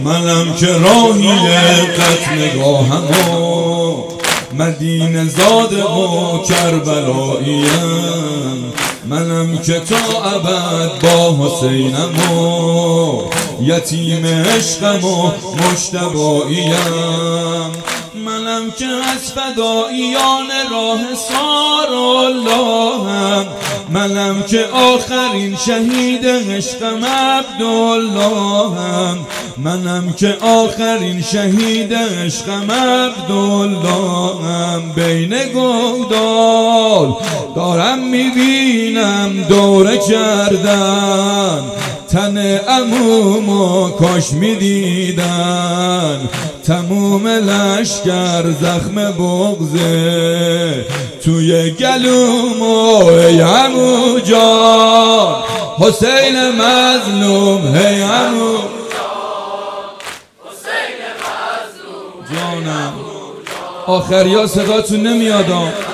منم که راهی قتلگاهم و مدینه زاده و کربلاییم. منم که تا ابد با حسینم و یتیم عشقم و مجتباییم. منم که از فداییان راه ساراللهم. منم که آخرین شهید عشقم عبداللهم. منم که آخرین شهید عشقم عبداللهم. بین گودال دارم میبینم دوره کردن تن عمومو کاش میدیدن. تموم لشکر زخم بغضه توی گلومو. ای عمو جان حسین مظلوم. ای عمو حسین مظلوم جانم آخریا صداتون نمیاد. ای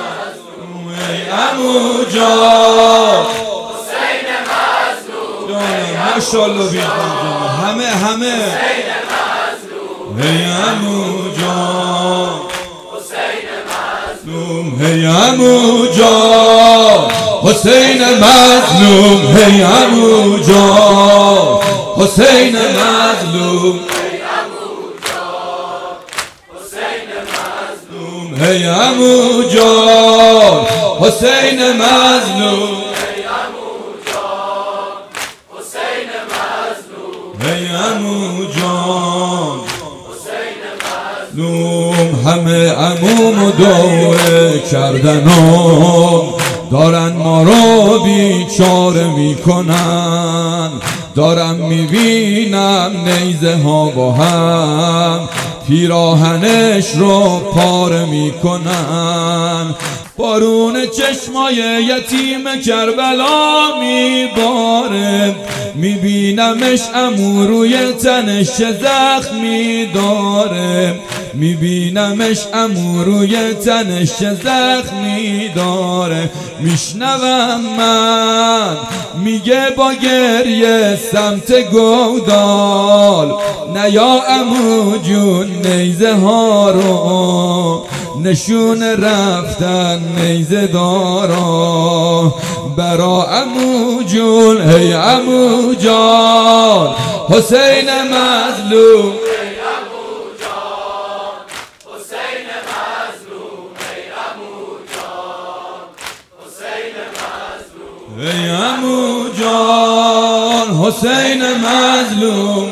عمو جان حسین مظلوم جانم ماشاءالله بیدم همه ای عمو جان حسین مظلوم. ای عمو جان حسین مظلوم. ای عمو جان حسین مظلوم. ای عمو جان حسین مظلوم. ای عمو جان همه عمومو دوره کردن و دارن ما رو بیچاره میکنن. دارم میبینم نیزه ها با هم پیراهنش رو پاره میکنن. بارون چشمای یتیم کربلا میباره. میبینمش عمو روی تنش چه زخمی داره. میبینمش عمو روی تنش چه زخمی داره. میشنوم من میگه با گریه سمت گودال نیا عمو جون نیزه ها رو نشون رفتن نیزه دارا برا عمو جون. ای عمو جان حسین مظلوم. ای عمو جان حسین مظلوم.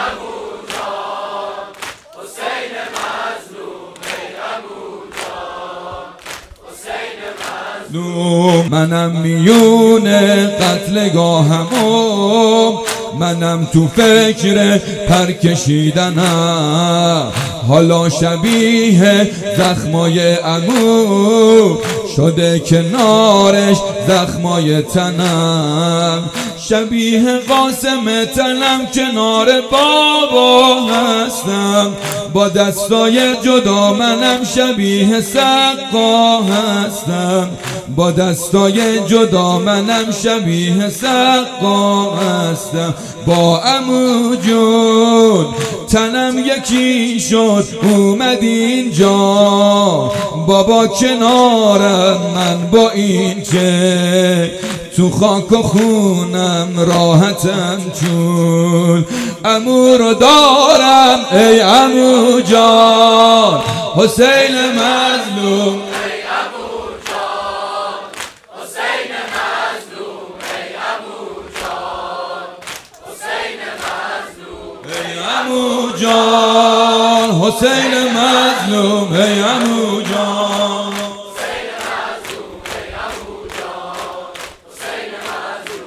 منم میون قتلگاهم و منم تو فکر پر کشیدنم. حالا شبیه زخمای عمو شده کنارش زخمای تنم. شبیه قاسم تنم کنار بابا هستم. با دستای جدا منم شبیه سقا هستم. با دستای جدا منم شبیه سقا هستم. با عمو جون تنم یکی شد اومد اینجا. بابا کنارم من با این که تو خاک و خونم راحتم چون عمو رو دارم. ای عمو جان حسین مظلوم. ای عمو جان حسین مظلوم. ای عمو